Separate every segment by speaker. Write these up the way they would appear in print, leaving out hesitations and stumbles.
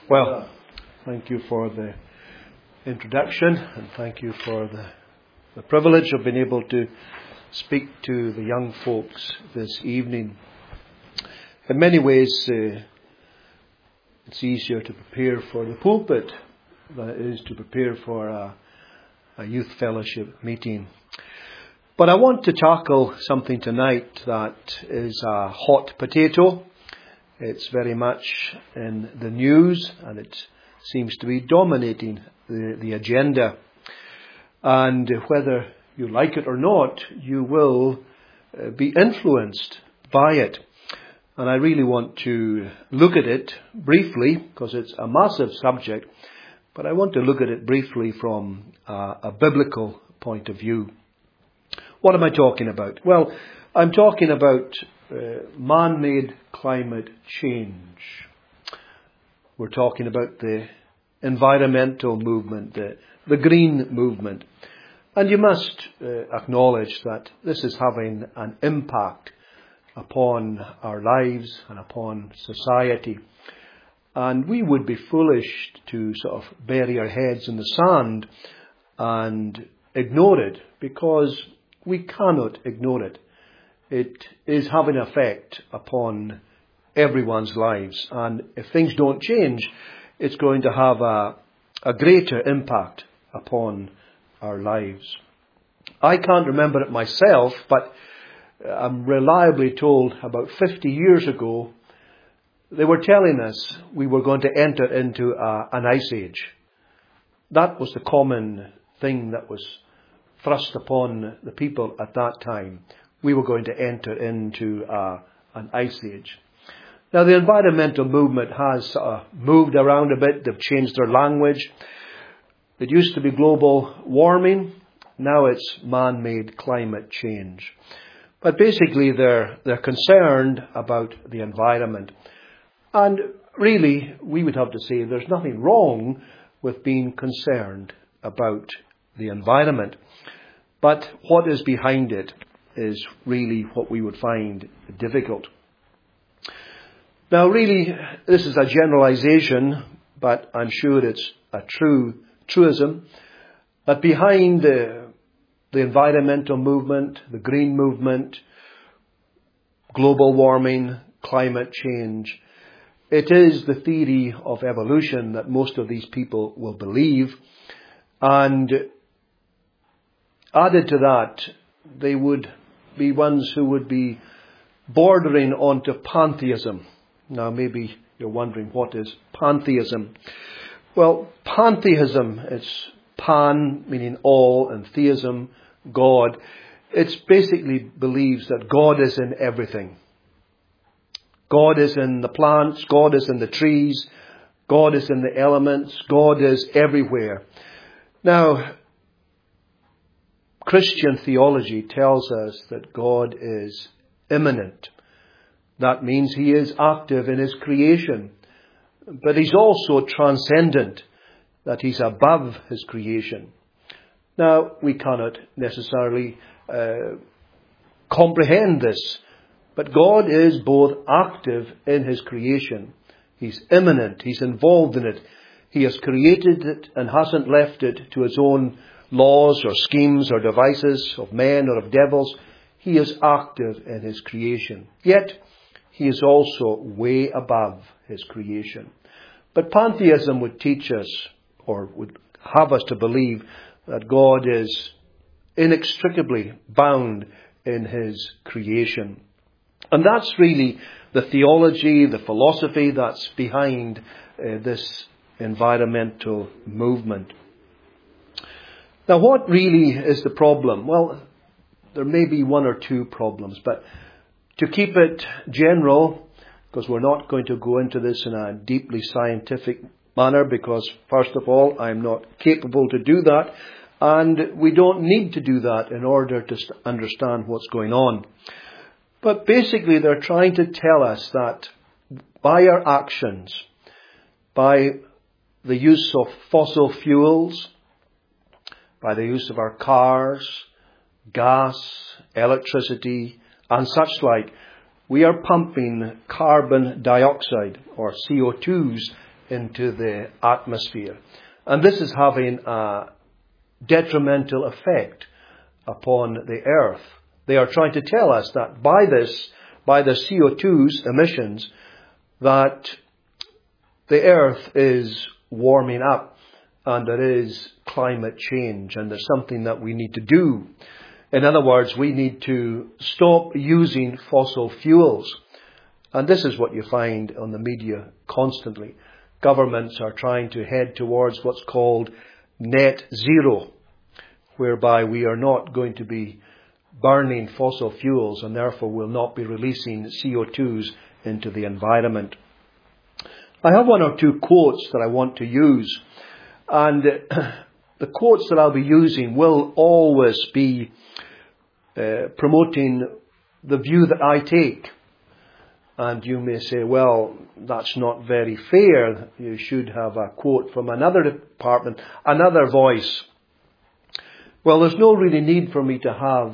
Speaker 1: Well, thank you for the introduction, and thank you for the privilege of being able to speak to the young folks this evening. In many ways, it's easier to prepare for the pulpit than it is to prepare for a youth fellowship meeting. But I want to tackle something tonight that is a hot potato. It's very much in the news, and it seems to be dominating the agenda. And whether you like it or not, you will be influenced by it. And I really want to look at it briefly, because it's a massive subject, but I want to look at it briefly from a biblical point of view. What am I talking about? Well, I'm talking about man-made climate change. We're talking about the environmental movement, the green movement. And you must acknowledge that this is having an impact upon our lives and upon society. And we would be foolish to sort of bury our heads in the sand and ignore it, because we cannot ignore it. It is having an effect upon everyone's lives. And if things don't change, it's going to have a greater impact upon our lives. I can't remember it myself, but I'm reliably told about 50 years ago, they were telling us we were going to enter into an ice age. That was the common thing that was thrust upon the people at that time. We were going to enter into an ice age. Now, the environmental movement has moved around a bit. They've changed their language. It used to be global warming. Now it's man-made climate change. But basically, they're concerned about the environment. And really, we would have to say there's nothing wrong with being concerned about the environment. But what is behind it is really what we would find difficult. Now, really, this is a generalization, but I'm sure it's a truism, that behind the environmental movement, the green movement, global warming, climate change, it is the theory of evolution that most of these people will believe. And added to that, they would be ones who would be bordering onto pantheism. Now, maybe you're wondering, what is pantheism? Well, pantheism, it's pan, meaning all, and theism, God. It basically believes that God is in everything. God is in the plants, God is in the trees, God is in the elements, God is everywhere. Now, Christian theology tells us that God is immanent. That means He is active in His creation. But He's also transcendent, that He's above His creation. Now, we cannot necessarily comprehend this, but God is both active in His creation. He's immanent. He's involved in it. He has created it and hasn't left it to its own laws or schemes or devices of men or of devils. He is active in His creation. Yet, He is also way above His creation. But pantheism would teach us, or would have us to believe, that God is inextricably bound in His creation. And that's really the theology, the philosophy that's behind this environmental movement. Now, what really is the problem? Well, there may be one or two problems, but to keep it general, because we're not going to go into this in a deeply scientific manner, because first of all, I'm not capable to do that, and we don't need to do that in order to understand what's going on. But basically, they're trying to tell us that by our actions, by the use of fossil fuels, by the use of our cars, gas, electricity, and such like, we are pumping carbon dioxide, or CO2s, into the atmosphere. And this is having a detrimental effect upon the earth. They are trying to tell us that by the CO2's emissions, that the earth is warming up and there is climate change and there's something that we need to do. In other words, we need to stop using fossil fuels. And this is what you find on the media constantly. Governments are trying to head towards what's called net zero, whereby we are not going to be burning fossil fuels and therefore will not be releasing CO2s into the environment. I have one or two quotes that I want to use. And the quotes that I'll be using will always be promoting the view that I take. And you may say, well, that's not very fair. You should have a quote from another department, another voice. Well, there's no really need for me to have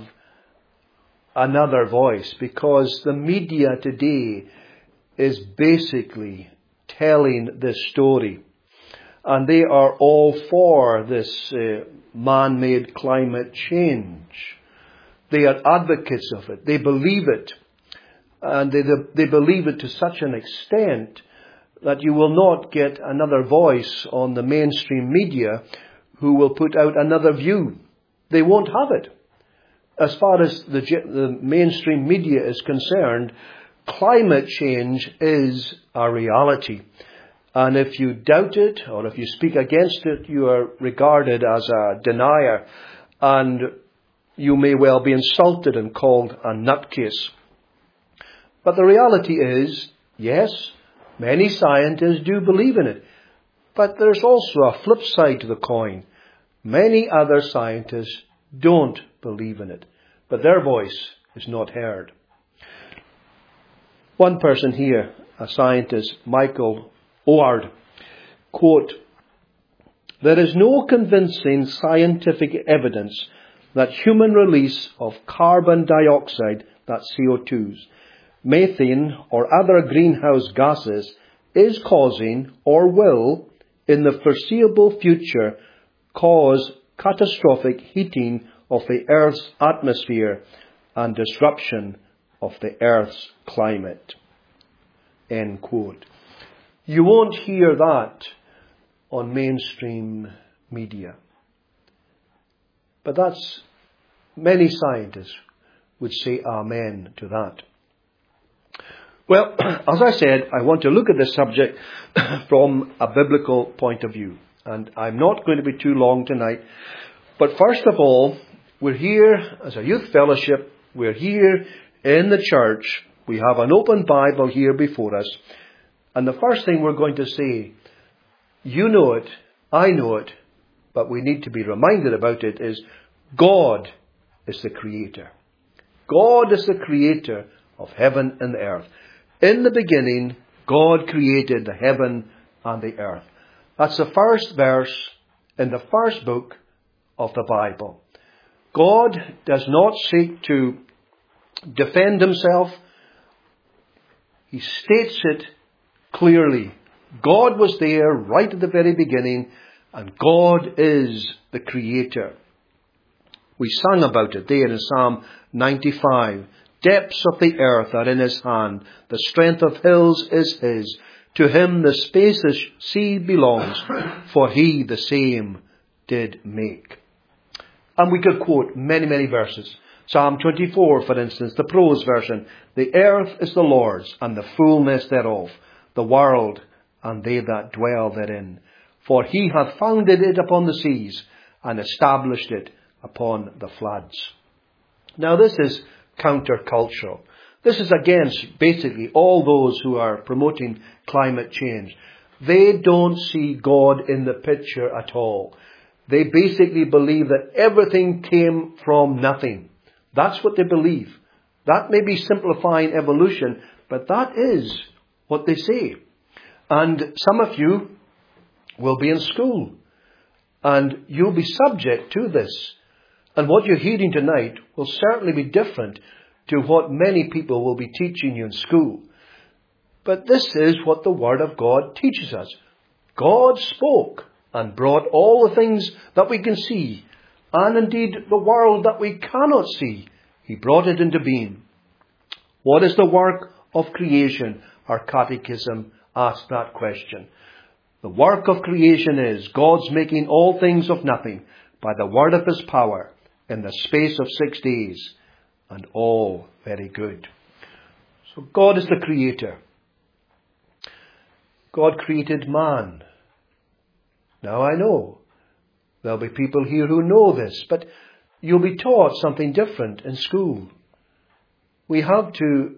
Speaker 1: another voice, because the media today is basically telling this story. And they are all for this man-made climate change. They are advocates of it. They believe it. And they believe it to such an extent that you will not get another voice on the mainstream media who will put out another view. They won't have it. As far as the mainstream media is concerned, climate change is a reality. And if you doubt it or if you speak against it, you are regarded as a denier. And you may well be insulted and called a nutcase. But the reality is, yes, many scientists do believe in it. But there's also a flip side to the coin. Many other scientists don't believe in it. But their voice is not heard. One person here, a scientist, Michael Oard, quote, "There is no convincing scientific evidence that human release of carbon dioxide, that's CO2s, methane or other greenhouse gases is causing or will, in the foreseeable future, cause catastrophic heating of the Earth's atmosphere and disruption of the Earth's climate." End quote. You won't hear that on mainstream media. But many scientists would say amen to that. Well, as I said, I want to look at this subject from a biblical point of view. And I'm not going to be too long tonight. But first of all, we're here as a youth fellowship. We're here in the church. We have an open Bible here before us. And the first thing we're going to say, you know it, I know it, but we need to be reminded about it, is God is the creator. God is the creator of heaven and the earth. In the beginning, God created the heaven and the earth. That's the first verse in the first book of the Bible. God does not seek to defend himself. He states it clearly. God was there right at the very beginning, and God is the creator. We sang about it there in Psalm 95. Depths of the earth are in his hand. The strength of hills is his. To him the spacious sea belongs, for he the same did make. And we could quote many, many verses. Psalm 24, for instance, the prose version. The earth is the Lord's, and the fullness thereof, the world, and they that dwell therein. For he hath founded it upon the seas, and established it upon the floods. Now this is countercultural. This is against basically all those who are promoting climate change. They don't see God in the picture at all. They basically believe that everything came from nothing. That's what they believe. That may be simplifying evolution, but that is what they say. And some of you will be in school, and you'll be subject to this. And what you're hearing tonight will certainly be different to what many people will be teaching you in school. But this is what the Word of God teaches us. God spoke and brought all the things that we can see, and indeed the world that we cannot see. He brought it into being. What is the work of creation? Our catechism asks that question. The work of creation is God's making all things of nothing by the word of his power in the space of 6 days, and all very good. So God is the creator. God created man. Now I know there'll be people here who know this, but you'll be taught something different in school. We have to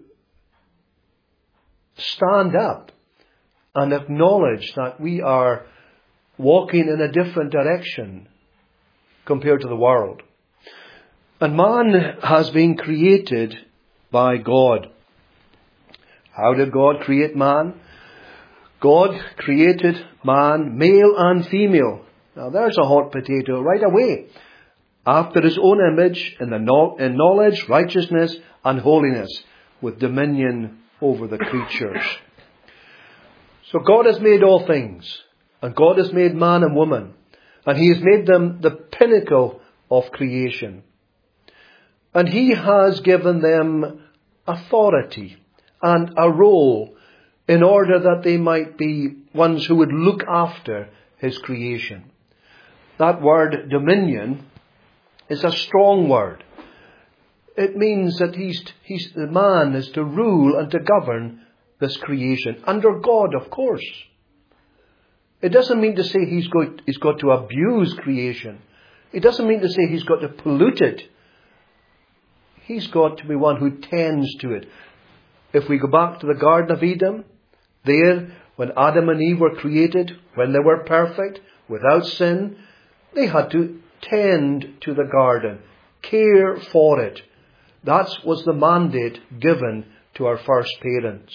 Speaker 1: stand up and acknowledge that we are walking in a different direction compared to the world. And man has been created by God. How did God create man? God created man, male and female. Now there's a hot potato right away. After his own image, in knowledge, righteousness and holiness, with dominion over the creatures. So God has made all things, and God has made man and woman, and he has made them the pinnacle of creation. And he has given them authority and a role in order that they might be ones who would look after his creation. That word dominion is a strong word. It means that the man is to rule and to govern this creation under God, of course. It doesn't mean to say he's got to abuse creation. It doesn't mean to say he's got to pollute it. He's got to be one who tends to it. If we go back to the Garden of Eden, there, when Adam and Eve were created, when they were perfect, without sin, they had to tend to the garden, care for it. That was the mandate given to our first parents.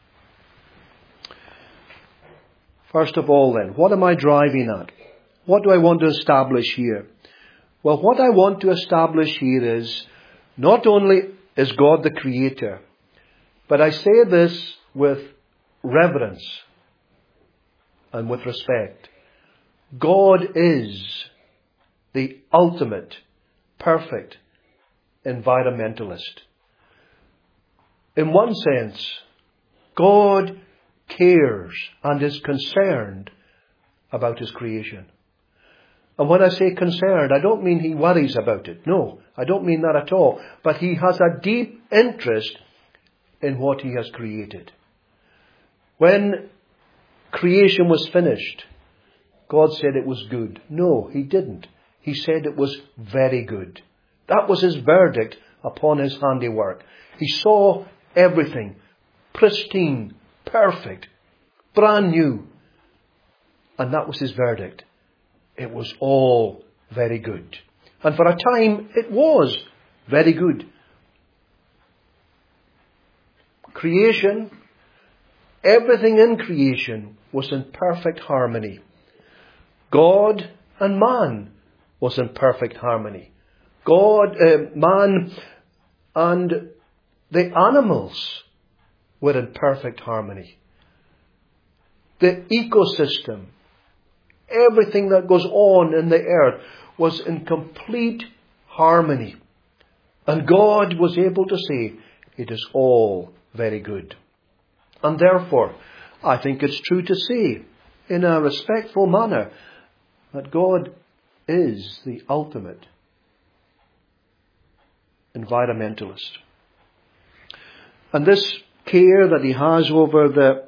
Speaker 1: First of all then, what am I driving at? What do I want to establish here? Well, what I want to establish here is, not only is God the creator, but I say this with reverence and with respect. God is the ultimate, perfect environmentalist. In one sense, God cares and is concerned about his creation. And when I say concerned, I don't mean he worries about it. No, I don't mean that at all. But he has a deep interest in what he has created. When creation was finished, God said it was good. No, he didn't. He said it was very good. That was his verdict upon his handiwork. He saw everything pristine, perfect, brand new. And that was his verdict. It was all very good. And for a time, it was very good. Creation, everything in creation was in perfect harmony. God and man was in perfect harmony. Man and the animals were in perfect harmony. The ecosystem, everything that goes on in the earth was in complete harmony. And God was able to say, it is all very good. And therefore, I think it's true to say, in a respectful manner, that God is the ultimate environmentalist. And this care that he has over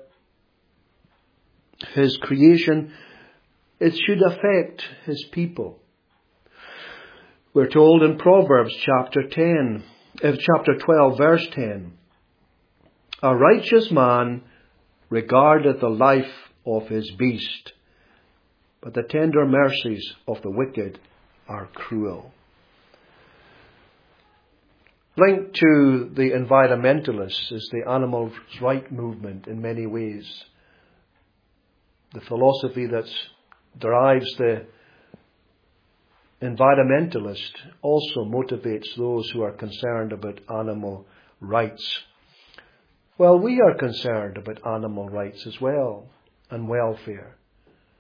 Speaker 1: his creation, it should affect his people. We're told in Proverbs chapter 12, verse 10, a righteous man regardeth the life of his beast, but the tender mercies of the wicked are cruel. Linked to the environmentalists is the animal rights movement in many ways. The philosophy that drives the environmentalist also motivates those who are concerned about animal rights. Well, we are concerned about animal rights as well, and welfare.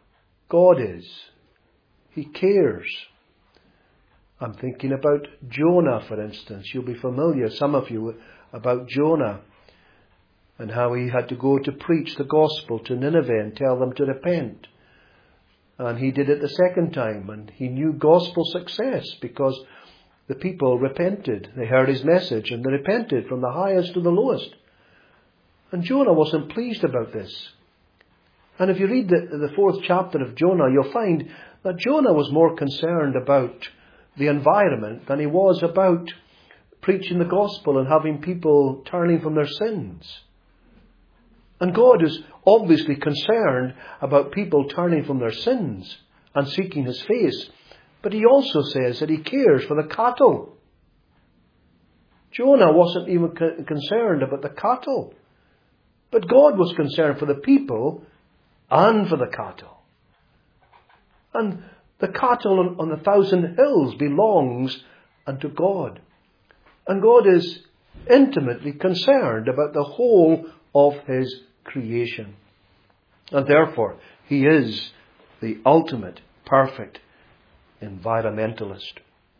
Speaker 1: God is. He cares. I'm thinking about Jonah, for instance. You'll be familiar, some of you, about Jonah and how he had to go to preach the gospel to Nineveh and tell them to repent. And he did it the second time, and he knew gospel success because the people repented. They heard his message and they repented from the highest to the lowest. And Jonah wasn't pleased about this. And if you read the 4th chapter of Jonah, you'll find that Jonah was more concerned about the environment than he was about preaching the gospel and having people turning from their sins. And God is obviously concerned about people turning from their sins and seeking his face. But he also says that he cares for the cattle. Jonah wasn't even concerned about the cattle. But God was concerned for the people and for the cattle. And the cattle on 1,000 hills belongs unto God. And God is intimately concerned about the whole of his creation. And therefore, he is the ultimate, perfect environmentalist.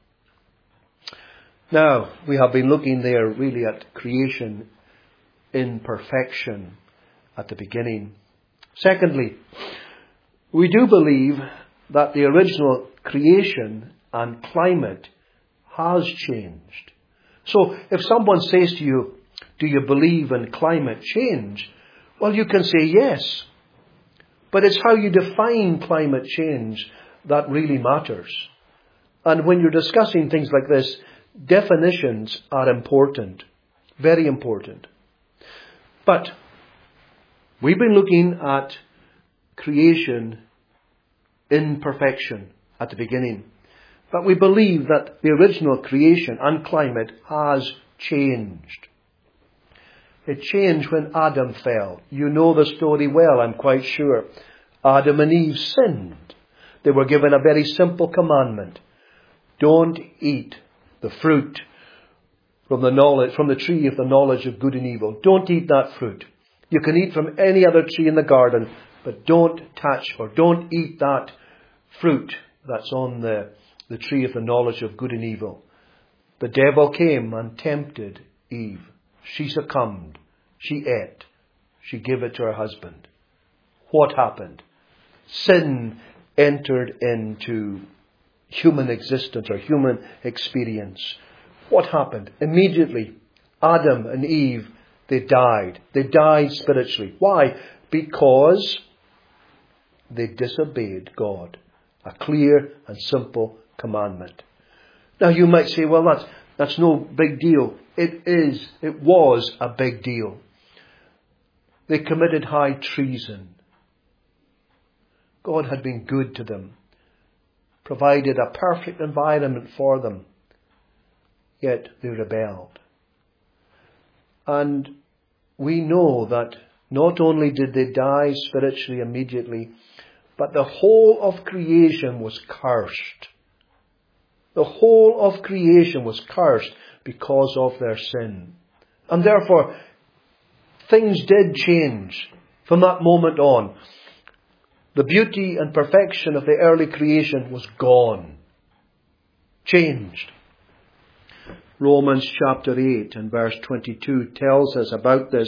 Speaker 1: Now, we have been looking there really at creation in perfection at the beginning. Secondly, we do believe that the original creation and climate has changed. So if someone says to you, do you believe in climate change? Well, you can say yes. But it's how you define climate change that really matters. And when you're discussing things like this, definitions are important. Very important. But we've been looking at creation in perfection at the beginning. But we believe that the original creation and climate has changed. It changed when Adam fell. You know the story well, I'm quite sure. Adam and Eve sinned. They were given a very simple commandment. Don't eat the fruit from the tree of the knowledge of good and evil. Don't eat that fruit. You can eat from any other tree in the garden, but don't touch or don't eat that fruit that's on the tree of the knowledge of good and evil. The devil came and tempted Eve. She succumbed. She ate. She gave it to her husband. What happened? Sin entered into human existence or human experience. What happened? Immediately, Adam and Eve, they died. They died spiritually. Why? Because they disobeyed God. A clear and simple commandment. Now you might say, well, that's no big deal. It was a big deal. They committed high treason. God had been good to them, provided a perfect environment for them, yet they rebelled. And we know that not only did they die spiritually immediately, but the whole of creation was cursed. The whole of creation was cursed because of their sin. And therefore, things did change from that moment on. The beauty and perfection of the early creation was gone. Changed. Romans chapter 8 and verse 22 tells us about this.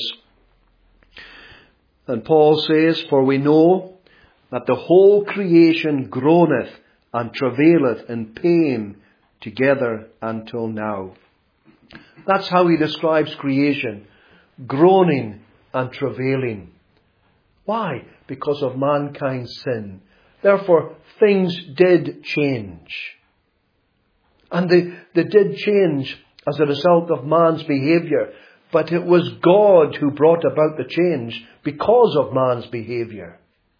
Speaker 1: And Paul says, for we know that the whole creation groaneth and travaileth in pain together until now. That's how he describes creation. Groaning and travailing. Why? Because of mankind's sin. Therefore, things did change. And they did change as a result of man's behaviour. But it was God who brought about the change because of man's behaviour.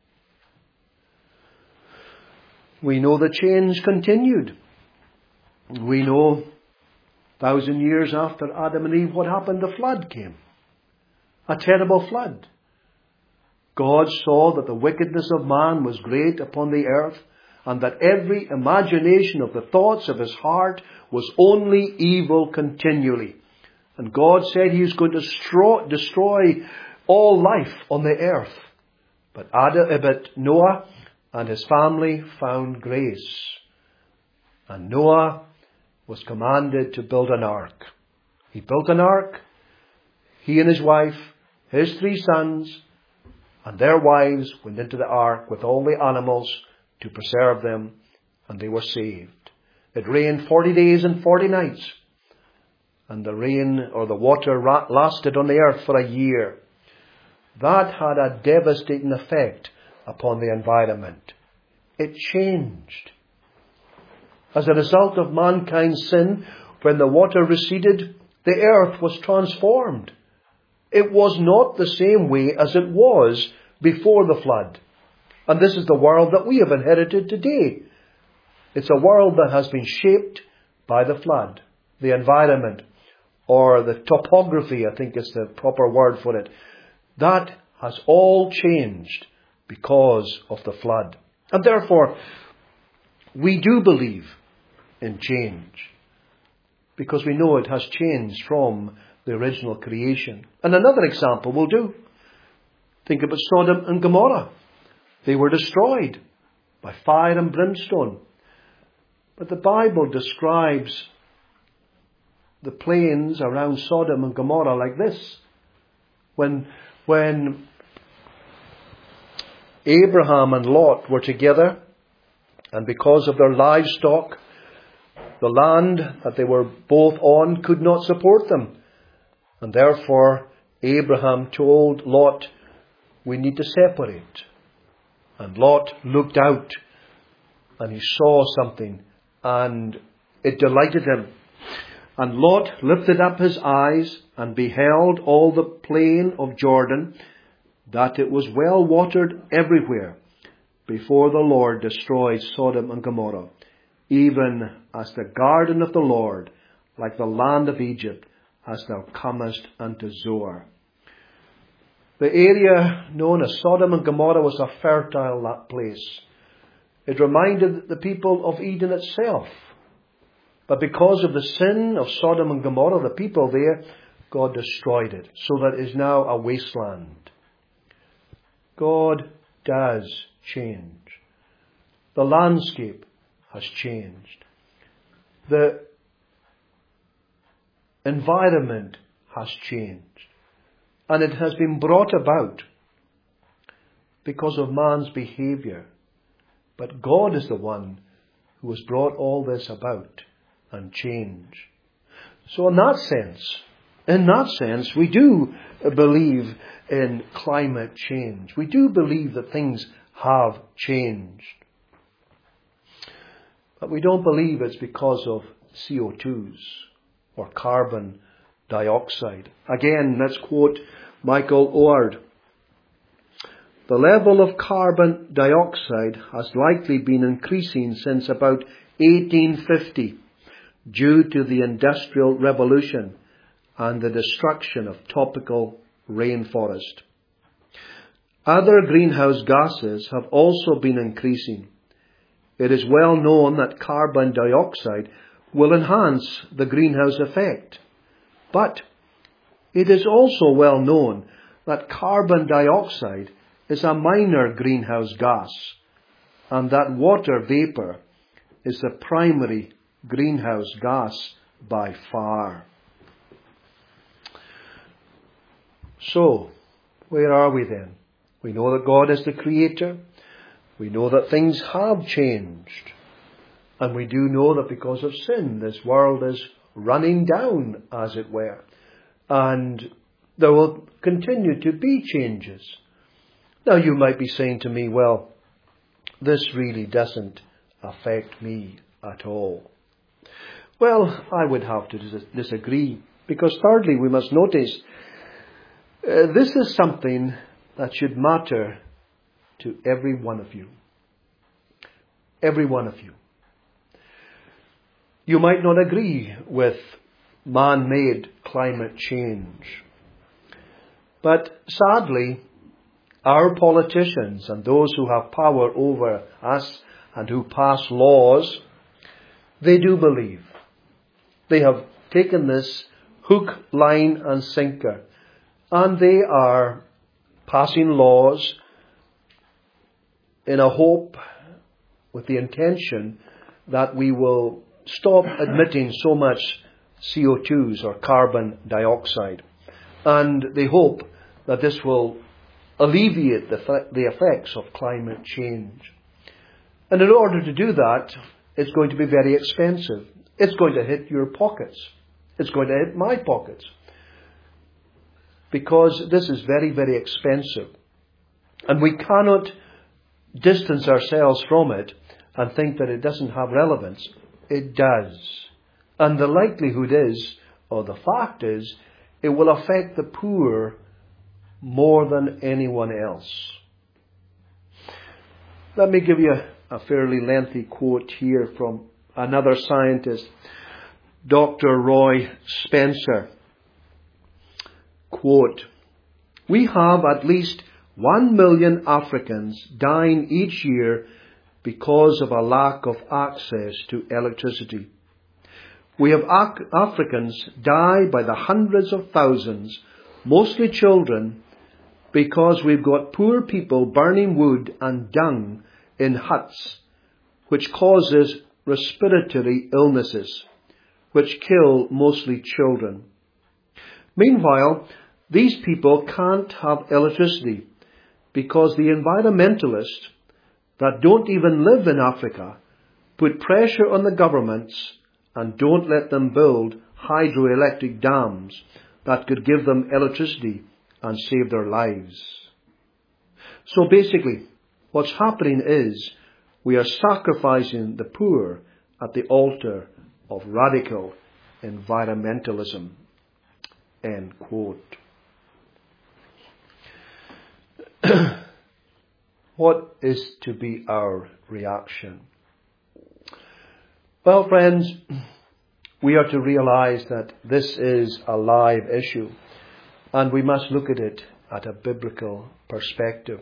Speaker 1: We know the change continued. We know 1,000 years after Adam and Eve, what happened? The flood came. A terrible flood. God saw that the wickedness of man was great upon the earth, and that every imagination of the thoughts of his heart was only evil continually. And God said he was going to destroy all life on the earth. But Noah and his family found grace. And Noah was commanded to build an ark. He built an ark. He and his wife, his 3 sons, and their wives went into the ark with all the animals to preserve them, and they were saved. It rained 40 days and 40 nights. And the rain or the water lasted on the earth for a year. That had a devastating effect upon the environment. It changed. As a result of mankind's sin, when the water receded, the earth was transformed. It was not the same way as it was before the flood. And this is the world that we have inherited today. It's a world that has been shaped by the flood, the environment, or the topography, I think is the proper word for it. That has all changed because of the flood. And therefore, we do believe in change, because we know it has changed from the original creation. And another example will do. Think about Sodom and Gomorrah. They were destroyed by fire and brimstone. But the Bible describes the plains around Sodom and Gomorrah like this. When Abraham and Lot were together, and because of their livestock, the land that they were both on could not support them. And therefore, Abraham told Lot, we need to separate. And Lot looked out and he saw something and it delighted him. And Lot lifted up his eyes and beheld all the plain of Jordan, that it was well watered everywhere, before the Lord destroyed Sodom and Gomorrah, even as the garden of the Lord, like the land of Egypt, as thou comest unto Zoar. The area known as Sodom and Gomorrah was a fertile place. It reminded the people of Eden itself. But because of the sin of Sodom and Gomorrah, the people there, God destroyed it, so that it is now a wasteland. God does change. The landscape has changed. The environment has changed. And it has been brought about because of man's behavior. But God is the one who has brought all this about and change. So in that sense, we do believe in climate change. We do believe that things have changed. But we don't believe it's because of CO2s or carbon dioxide. Again, let's quote Michael Oard. The level of carbon dioxide has likely been increasing since about 1850 due to the Industrial Revolution and the destruction of tropical rainforest. Other greenhouse gases have also been increasing. It is well known that carbon dioxide will enhance the greenhouse effect. But it is also well known that carbon dioxide is a minor greenhouse gas, and that water vapour is the primary greenhouse gas by far. So, where are we then? We know that God is the creator. We know that things have changed. And we do know that because of sin, this world is running down, as it were. And there will continue to be changes. Now you might be saying to me, well, this really doesn't affect me at all. Well, I would have to disagree. Because thirdly, we must notice, this is something that should matter to every one of you. Every one of you. You might not agree with man-made climate change. But sadly, our politicians and those who have power over us and who pass laws, they do believe. They have taken this hook, line and sinker, and they are passing laws in a hope, with the intention that we will stop emitting so much CO2s or carbon dioxide. And they hope that this will alleviate the effects of climate change. And in order to do that, it's going to be very expensive. It's going to hit your pockets. It's going to hit my pockets. Because this is very, very expensive. And we cannot distance ourselves from it and think that it doesn't have relevance. It does. And the likelihood is, or the fact is, it will affect the poor more than anyone else. Let me give you a fairly lengthy quote here from another scientist, Dr. Roy Spencer. Quote, "We have at least 1 million Africans dying each year because of a lack of access to electricity. We have Africans die by the hundreds of thousands, mostly children, because we've got poor people burning wood and dung in huts, which causes respiratory illnesses, which kill mostly children. Meanwhile, these people can't have electricity because the environmentalists that don't even live in Africa put pressure on the governments and don't let them build hydroelectric dams that could give them electricity and save their lives." So basically, what's happening is we are sacrificing the poor at the altar of radical environmentalism. End quote. What is to be our reaction? Well, friends, we are to realize that this is a live issue, and we must look at it at a biblical perspective.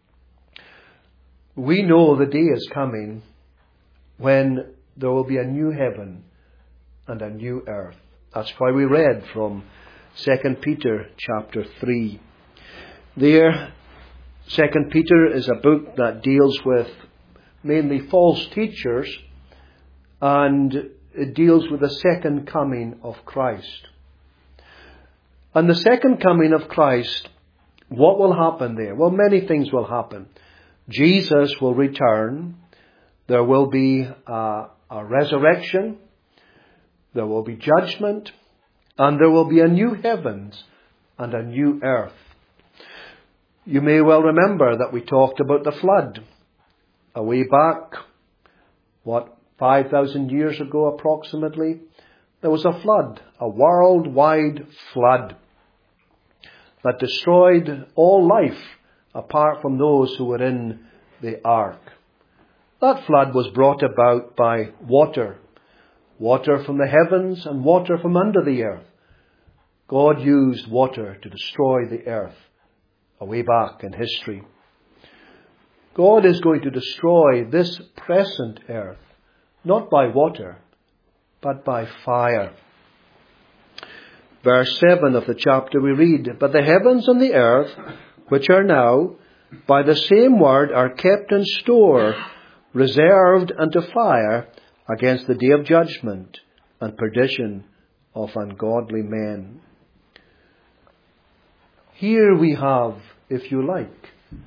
Speaker 1: We know the day is coming when there will be a new heaven and a new earth. That's why we read from 2 Peter chapter 3. There, 2 Peter is a book that deals with mainly false teachers, and it deals with the second coming of Christ. And the second coming of Christ, what will happen there? Well, many things will happen. Jesus will return. There will be a resurrection. There will be judgment. And there will be a new heavens and a new earth. You may well remember that we talked about the flood a way back, 5,000 years ago approximately. There was a flood, a worldwide flood that destroyed all life apart from those who were in the ark. That flood was brought about by water from the heavens and water from under the earth. God used water to destroy the earth a way back in history. God is going to destroy this present earth, not by water, but by fire. Verse 7 of the chapter we read, "But the heavens and the earth, which are now, by the same word are kept in store, reserved unto fire against the day of judgment and perdition of ungodly men." Here we have, if you like,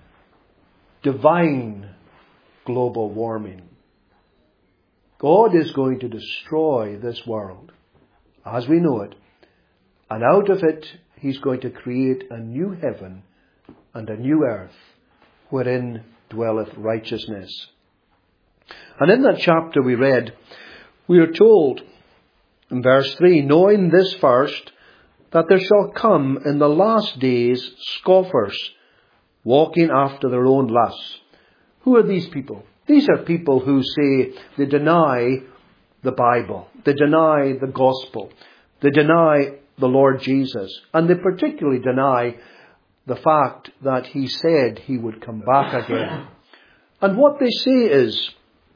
Speaker 1: divine global warming. God is going to destroy this world as we know it, and out of it He's going to create a new heaven and a new earth wherein dwelleth righteousness. And in that chapter we read, we are told in verse 3, "Knowing this first, that there shall come in the last days scoffers, walking after their own lusts." Who are these people? These are people who say they deny the Bible, they deny the gospel, they deny the Lord Jesus, and they particularly deny the fact that He said He would come back again. And what they say is,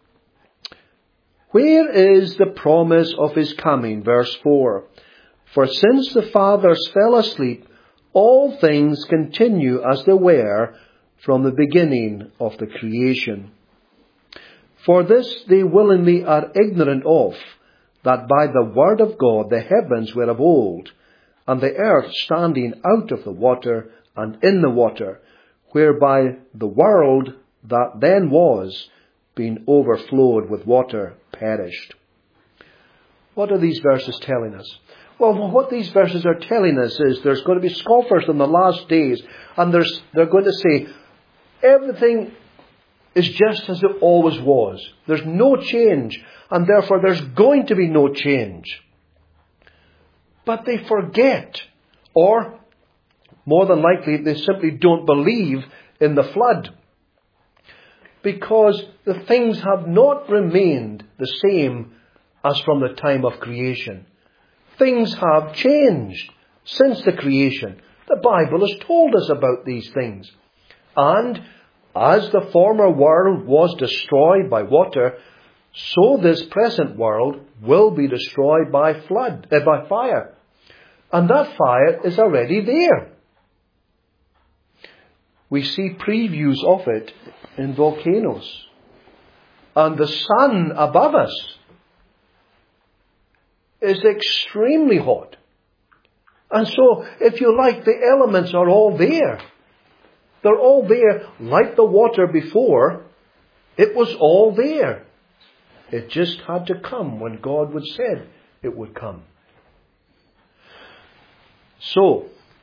Speaker 1: "Where is the promise of His coming?" Verse 4, "For since the fathers fell asleep, all things continue as they were from the beginning of the creation. For this they willingly are ignorant of, that by the word of God the heavens were of old, and the earth standing out of the water and in the water, whereby the world that then was, being overflowed with water, perished. What are these verses telling us? Well, what these verses are telling us is there's going to be scoffers in the last days, and they're going to say, everything is just as it always was. There's no change, and therefore there's going to be no change. But they forget, or more than likely they simply don't believe in the flood, because the things have not remained the same as from the time of creation. Things have changed since the creation. The Bible has told us about these things. And as the former world was destroyed by water, so this present world will be destroyed by fire. And that fire is already there. We see previews of it in volcanoes. And the sun above us is extremely hot. And so, if you like, the elements are all there. They're all there like the water before. It was all there. It just had to come when God would said it would come. So,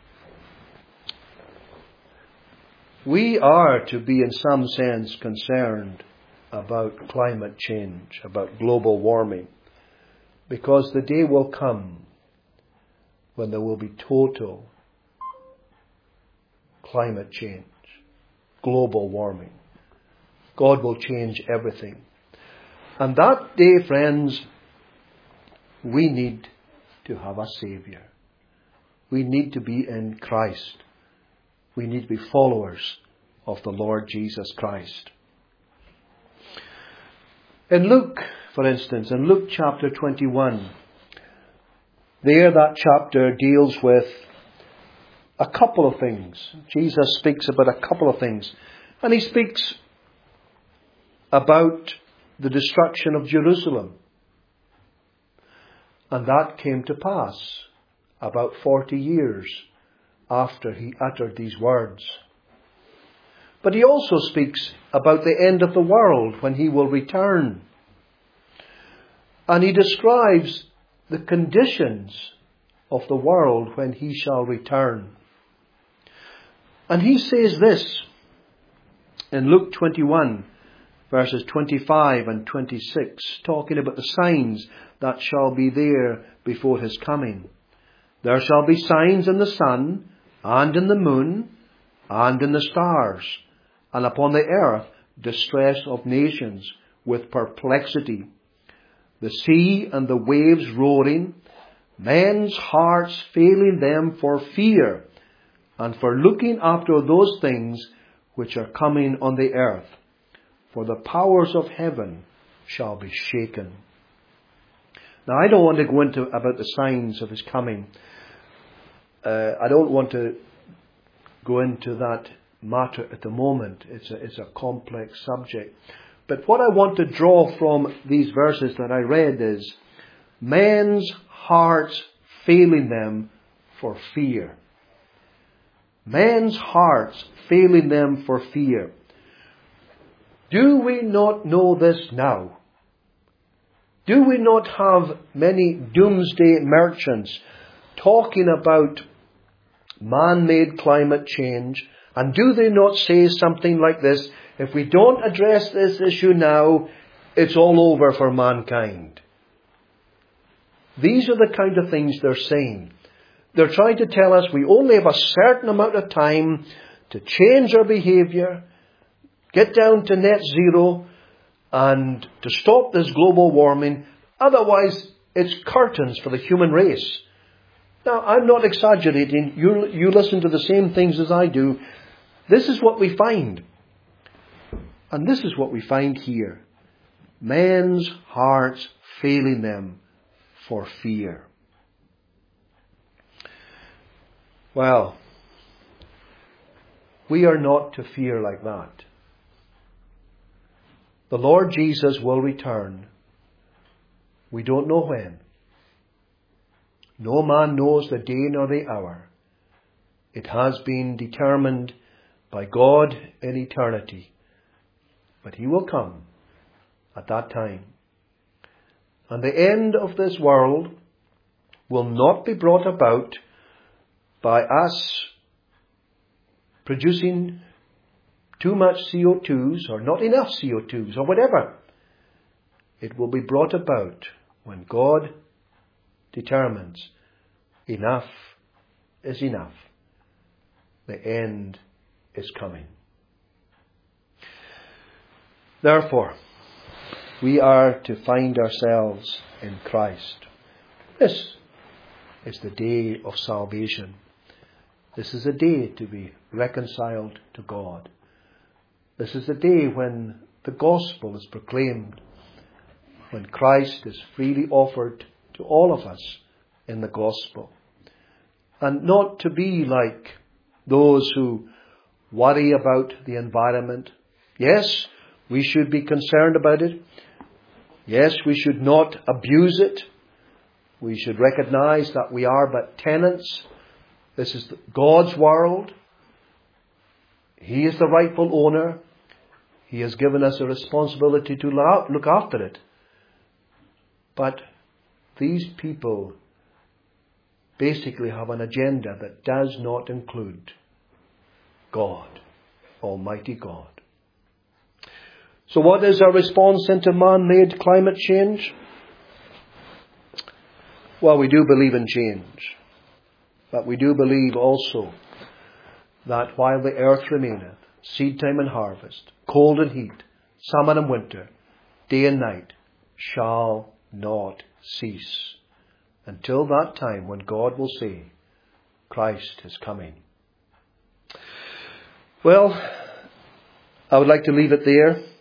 Speaker 1: we are to be in some sense concerned about climate change, about global warming, because the day will come when there will be total climate change, global warming. God will change everything. And that day, friends, we need to have a Saviour. We need to be in Christ. We need to be followers of the Lord Jesus Christ. In Luke, for instance, in Luke chapter 21, there that chapter deals with a couple of things. Jesus speaks about a couple of things. And he speaks about the destruction of Jerusalem. And that came to pass about 40 years after he uttered these words. But he also speaks about the end of the world when he will return. And he describes the conditions of the world when he shall return. And he says this in Luke 21, verses 25 and 26, talking about the signs that shall be there before his coming. There shall be signs in the sun, and in the moon, and in the stars, and upon the earth distress of nations with perplexity, the sea and the waves roaring, men's hearts failing them for fear, and for looking after those things which are coming on the earth. For the powers of heaven shall be shaken. Now, I don't want to go into about the signs of his coming. I don't want to go into that matter at the moment. It's a complex subject. But what I want to draw from these verses that I read is men's hearts failing them for fear. Men's hearts failing them for fear. Do we not know this now? Do we not have many doomsday merchants talking about man-made climate change? And do they not say something like this? If we don't address this issue now, it's all over for mankind. These are the kind of things they're saying. They're trying to tell us we only have a certain amount of time to change our behaviour, get down to net zero, and to stop this global warming. Otherwise, it's curtains for the human race. Now, I'm not exaggerating. You listen to the same things as I do. This is what we find. And this is what we find here. Men's hearts failing them for fear. Well, We are not to fear like that. The Lord Jesus will return. We don't know when. No man knows the day nor the hour. It has been determined by God in eternity. But He will come at that time. And the end of this world will not be brought about by us producing too much CO2s or not enough CO2s or whatever. It will be brought about when God determines enough is enough. The end is coming. Therefore, we are to find ourselves in Christ. This is the day of salvation. This is a day to be reconciled to God. This is the day when the gospel is proclaimed, when Christ is freely offered to all of us in the gospel. And not to be like those who worry about the environment. Yes, we should be concerned about it. Yes, we should not abuse it. We should recognize that we are but tenants. This is God's world. He is the rightful owner. He has given us a responsibility to look after it. But these people basically have an agenda that does not include God, Almighty God. So what is our response into man-made climate change? Well, we do believe in change. But we do believe also that while the earth remaineth, seed time and harvest, cold and heat, summer and winter, day and night, shall not cease, until that time when God will say, Christ is coming. Well, I would like to leave it there.